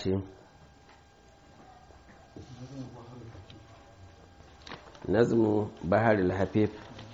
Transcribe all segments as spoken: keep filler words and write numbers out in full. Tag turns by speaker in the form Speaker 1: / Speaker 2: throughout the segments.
Speaker 1: baiti nazmu baharul hafif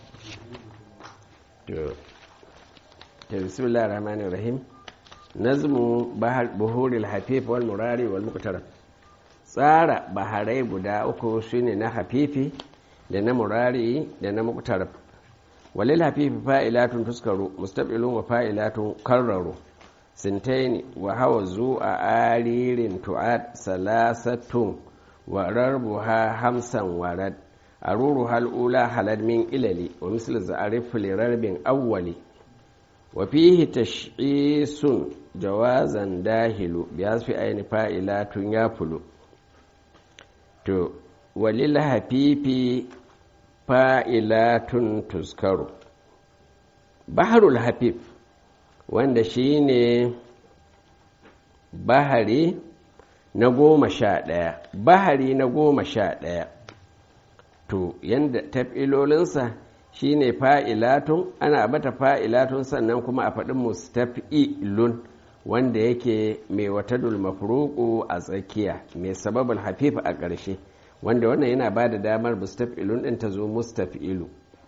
Speaker 1: to bismillahir rahmanir rahim nazmu bahar buhuril hafif wal murari wal muqtarab tsara baharai guda uku shine na hafifi da na murari da na muqtarab walil hafifi fa'ilatun tuskaru mustaqbilun wa fa'ilatun karraru sintaini wa hawazu a aririn tu'ad salasatun wa rarbuha hamsan warad aruru hal'ula halad min ilali wa misal za'arif li rarbin awwali wa fihi tash'isun jawazan dahilu bi hasfi ayni fa'ilatun yafulu to walil hafifi fa'ilatun tuskaru baharul hafif wanda shi ne bahari na goma sha ɗaya bahari na goma sha ɗaya to yadda tafilolinsa shi ne fa'ilatun ana bata fa'ilatun sannan kuma a faɗin mustaf'ilun wanda yake mai watadul mafruku a tsakiya mai sababul hafif a ƙarshe wanda wannan yana ba da damar mustaf'ilun ɗin ta zo mustaf'ilu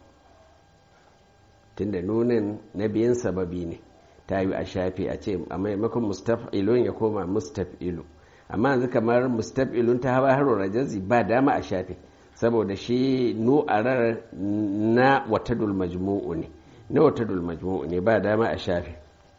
Speaker 1: tunda nunin na biyan sababi ne ta yi a shafi a ce a maimakon mustaf'ilun ya koma mustaf'ilu amma yanzu kamar mustaf'ilun ta hawa haro rajazi ba dama a shafi saboda shi nu'arar na watadul majmu'u ne na watadul majmu'u ne ba dama a shafi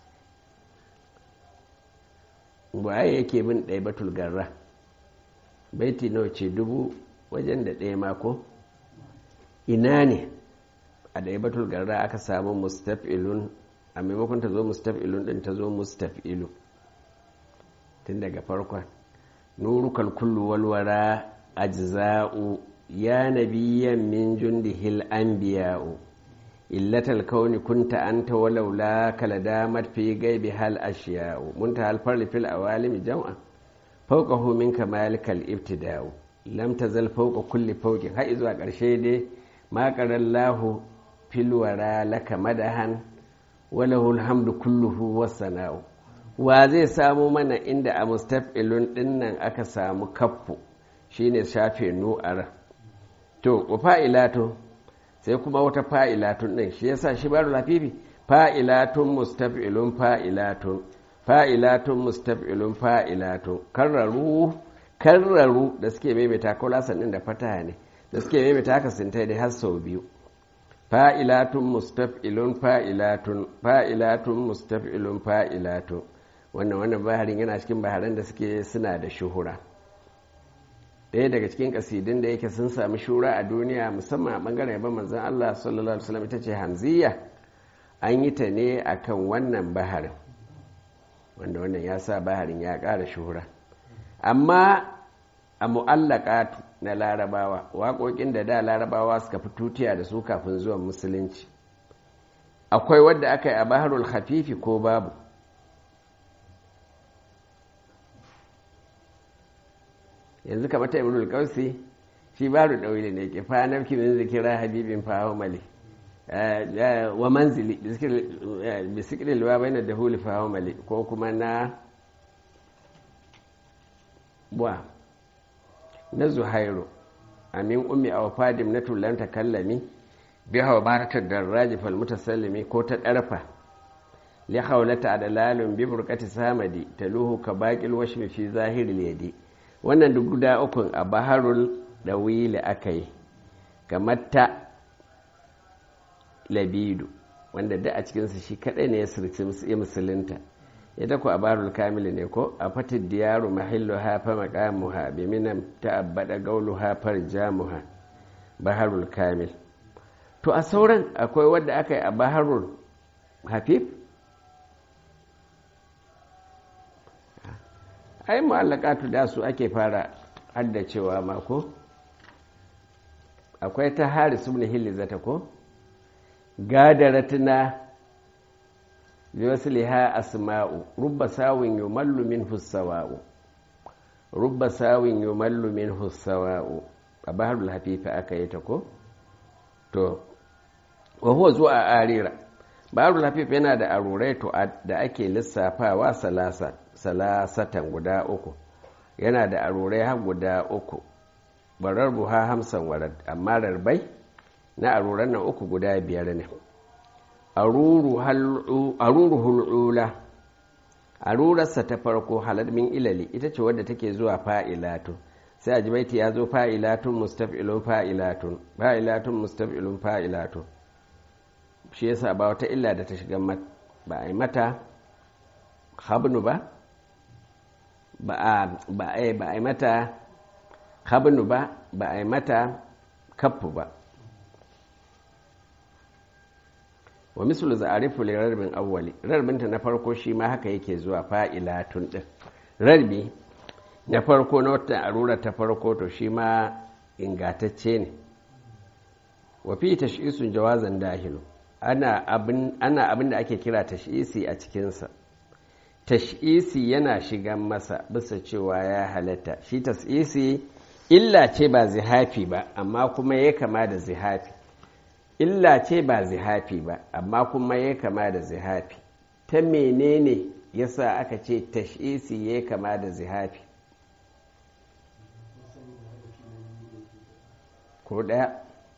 Speaker 1: waye yake bin ɗaya batul garra baiti nawa ce dubu wajen da ɗaya mako ina ne a ɗaya batul garra aka samu mustaf'ilun a maimakon ta zo mustaf'ilun din ta zo mustaf'ilu tun daga farkon nurukal kullu walwara ajza'u ya nabiyyan min jundihil anbiya'u illatal kauni kunta anta walaula kaladamat fi gaibi hal ashiya'u muntahal farli fil awalimi jam'a fawqahu min kamalikal ibtida'u lam tazal fawqa kulli fawqin har zuwa ƙarshe dai ma qarallahu fil wara laka madahan walahul hamdu kulluhu wassana'u wa zai samu mana inda a mustaf'ilun dinnan aka samu kaffu shine shafe nu'ar to wa fa'ilatu sai kuma wata fa'ilatun din shi yasa shi baro lafifi fa'ilatun mustaf'ilun fa'ilatun fa'ilatun mustaf'ilun fa'ilatun karraru karraru da suke maimaita ko lasan din da fataha ne da suke maimaita haka sintai da har sau biyu fa'ilatun mustaf'ilun fa'ilatun fa'ilatun mustaf'ilun fa'ilatun wannan wannan baharin yana cikin baharan da suke suna da shuhura ɗaya daga cikin kasidin da yake sun sami shura a duniya musamman a ɓangaren yaban manzan Allah sallallahu alaihi wasallam ita ce hamziya an yi ta ne akan wannan baharin wanda wannan ya sa baharin ya ƙara shuhura amma a mu'allaqatu na larabawa waƙoƙin da da larabawa suka fi tutiya da su kafin zuwan musulunci akwai wadda aka yi a baharul hafifi ko babu yanzu kamar ta ibnul qausi shi baru dawili ne ke fa nafki min zikira habibin fa mali wa manzili bi zikri wa bayna dahuli fa mali ko kuma na wa na zuhairu amin ummi a wafadim na tullan takallami bi hawa baratar darraji fal mutasallimi ko ta darfa li hawlata adalalun bi burqati samadi taluhu ka baqil washmi fi zahiril yadi wannan duk guda ukun a baharul dawili akai kamar ta labidu wanda da a cikin su shi kadai ne ya sirci musulunta ita ku a barul kamili ne ko a fatin diyaru mahillu hafa makamuha bi minan ta'abbada gaulu hafar jamuha baharul kamil to a sauran akwai wadda aka yi a baharul hafif ai mu'allaqatu da su ake fara haddacewa mako akwai ta haris ibn hilzata ko gadaratna liwasliha asma'u rubba sawin yumallu minhu sawa'u rubba sawin yumallu minhu sawa'u a baharul hafifa aka yi ta ko to wa huwa zuwa arira baharul hafifa yana da arurai to da ake lissafawa salasa salasatan guda uku yana da arurai har guda uku barar buha hamsan warad amma rarbai na aruran nan uku guda biyar ne aruru hul'ula arurarsa ta farko halar min ilali ita ce wadda take zuwa fa'ilatun sai a jibaiti ya zo fa'ilatun mustaf'ilun fa'ilatun fa'ilatun mustaf'ilun fa'ilatun shi yasa ba wata illa da ta shiga ba a yi mata habnu ba ba a yi mata habnu ba ba a yi mata kaffu ba wa mislu za'arifu li rarbin awwali rarbinta na farko shi ma haka yake zuwa fa'ilatun din rarbi na farko na wata arura ta farko to shi ma ingatacce ne wa fi tash'isun jawazan dahilu ana abin ana abin da ake kira tash'isi a cikinsa tash'isi yana shigan masa bisa cewa ya halatta shi tash'isi illa ce ba zihafi ba amma kuma ya kama da zihafi illa ce ba zihafi ba amma kuma ya kama da zihafi ta menene yasa aka ce tash'isi ya kama da zihafi ko ɗaya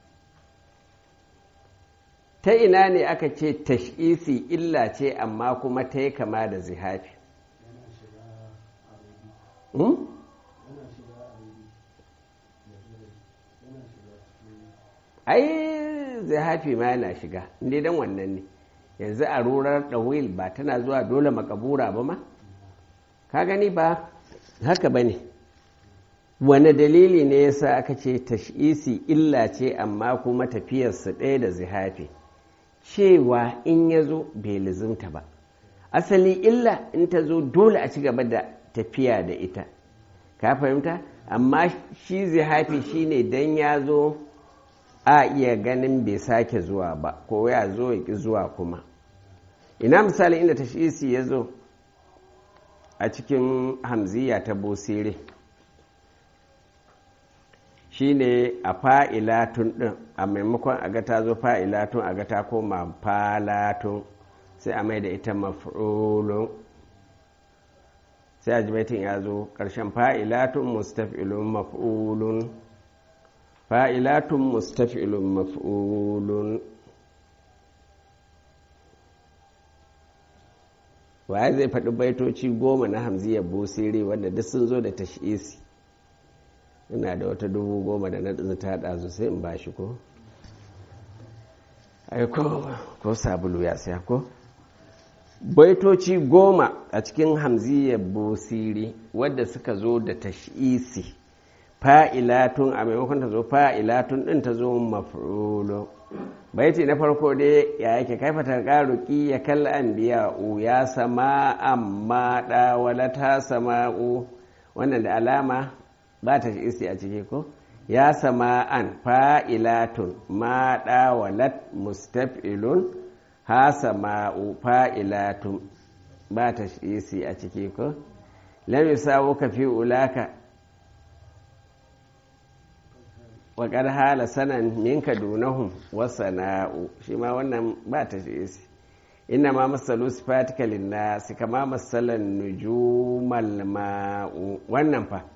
Speaker 1: ta ina ne aka ce tash'isi illa ce amma kuma ta yi kama da zihafi hmm? ai zihafi ma yana shiga inda dan wannan ne yanzu a rurar ɗawil ba tana zuwa dole makabura ba ma ka gani ba haka ba ne wane dalili ne yasa aka ce tash'isi illa ce amma kuma tafiyarsa ɗaya da zihafi cewa in ya zo bai lizimta ba asali illa in ta zo dole a ci gaba da tafiya da ita ka fahimta amma shi zihafi shine dan ya zo a iya ganin bai sake zuwa ba ko ya zo ya ƙi zuwa kuma ina misali inda tash'isi ya zo a cikin hamziya ta busiri shine a fa'ilatun ɗin a maimakon a ga ta zo fa'ilatun a ga ta koma falatun sai a mai da ita maf'ulun sai a jibaitin ya zo ƙarshen fa'ilatun mustaf'ilun maf'ulun fa'ilatun mustaf'ilun maf'ulun waye zai faɗi baitoci goma na hamziyar busiri wanda duk sun zo da tash'isi ina da wata dubu goma da na ta ɗazu sai in ba shi ko aiko ko sabulu ya siya ko baitoci goma a cikin hamziyar busiri wadda suka zo da tash'isi fa'ilatun a maimakon ta zo fa'ilatun ɗin ta zo maf'ulo baiti na farko dai ya yake kaifatar ƙaruki ya kalla an biya u ya sama amma ɗawala ta sama'u wannan da alama ba ta isi a ciki ko ya sama an fa'ilatun ma ɗawalat mustaf'ilun ha sama'u fa'ilatun ba ta isi a ciki ko lam yusawu ka fi ulaka wa qad hala sanan minka dunahum wa sana'u shi ma wannan ba ta isi inna ma masalu sifatika lin-nas kama masalan nujumal ma'u wannan fa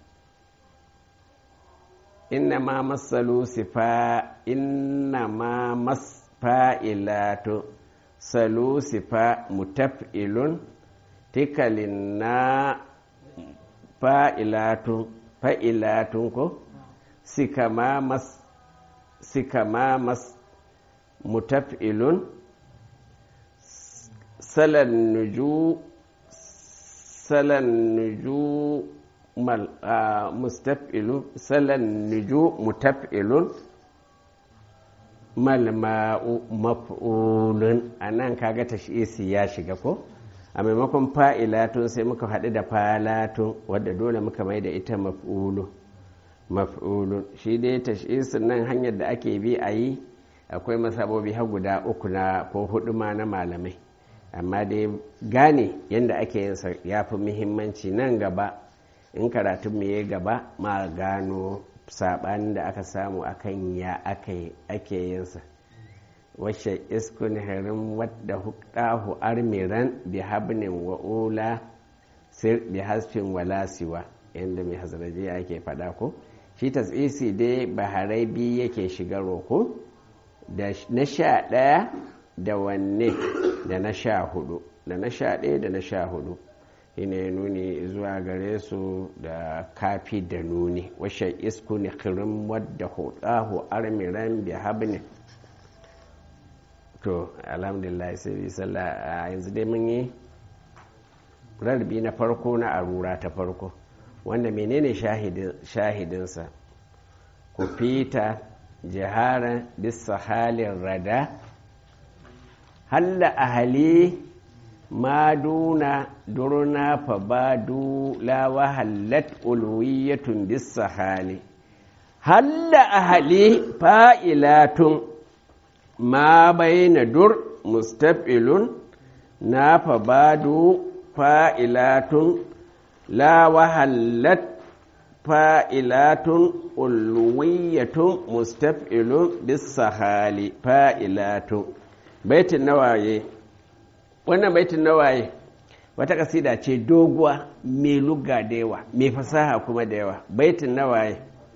Speaker 1: inna ma masalu sifa inna ma masfa'ilatu salu sifa mutaf'ilun tikalin na fa'ilatun fa'ilatun ko sikama mas sikama mas mutaf'ilun salan nuju salan nuju mal mustaf'ilun salan nuju mutaf'ilun malma'u maf'ulun anan kaga tash'isi ya shiga ko a maimakon fa'ilatun sai muka haɗu da falatun wadda dole muka mai da ita maf'ulu maf'ulun shi dai tash'isin nan hanyar da ake bi a yi akwai masabobi har guda uku na ko hudu ma na malamai amma dai gane yadda ake yin sa ya fi muhimmanci nan gaba in karatun mu ya gaba ma gano saɓanin da aka samu akan ya ake yinsa wacce iskun harin wadda hukahu armiran bi habnin wa'ula sir bi hasfin wala siwa yadda mai hazaraji ake faɗa ko shi tasisi dai baharai biyu yake shigarwa ko da na sha ɗaya da wanne da na sha hudu da na sha ɗaya da na sha hudu ina ya nuni zuwa gare su da kafi da nuni washe isku ne kirin wadda hudahu armiran bi habne to alhamdulillah sai bi sallah a yanzu dai mun yi rarrabi na farko na arura ta farko wanda menene shahidinsa ku fita jiharan bisa halin rada halla ahali ma duna durna fa badu la wahallat ulwiyatun bisa hali halla ahali fa'ilatun ma bayna dur mustaf'ilun na fa badu fa'ilatun la wahallat fa'ilatun ulwiyatun mustaf'ilun bisa hali fa'ilatun baitin nawaye wannan baitin nawaye wata kasida ce doguwa mai lugga da yawa mai fasaha kuma da yawa baitin nawaye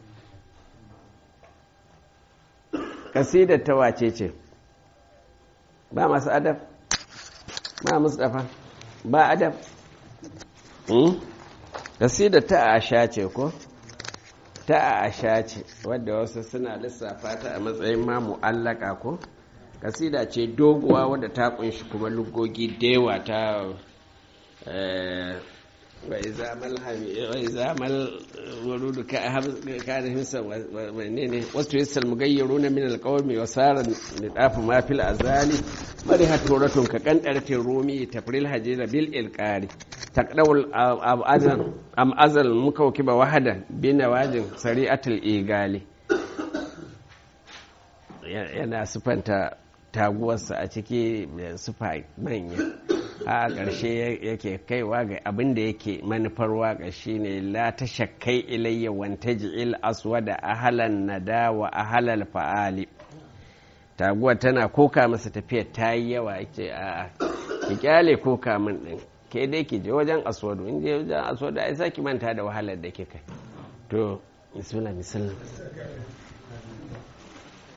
Speaker 1: kasidar ta wace ce ba masu adab ba mustafa ba adab kasidar ta asha ce ko ta asha ce wadda wasu suna lissafa ta a matsayin ma mu'allaka ko kasida ce doguwa wadda ta kunshi kuma lugogi da yawa ta wai zamal warudu ka da hinsa wane ne wasu yasal mugayyaru na min alkawami wa tsarin nidafi mafil azali mari haturatun ka kandartin romi tafril hajjira bil ilkari takdawul am azal mukauki ba wahadan bina wajin sari'atul igali yana sufanta taguwarsa a ciki da sufa manya a ƙarshe yake kaiwa ga abin da yake manufar waƙa shine la ta shakkai ilayya wanta ji'il aswada ahalan nada wa ahalal fa'ali taguwar tana koka masa tafiyar ta yi yawa ce a ki kyale koka min ɗin ke dai ki je wajen aswadu in je wajen aswadu ai saki manta da wahalar da kika to bismillah bismillah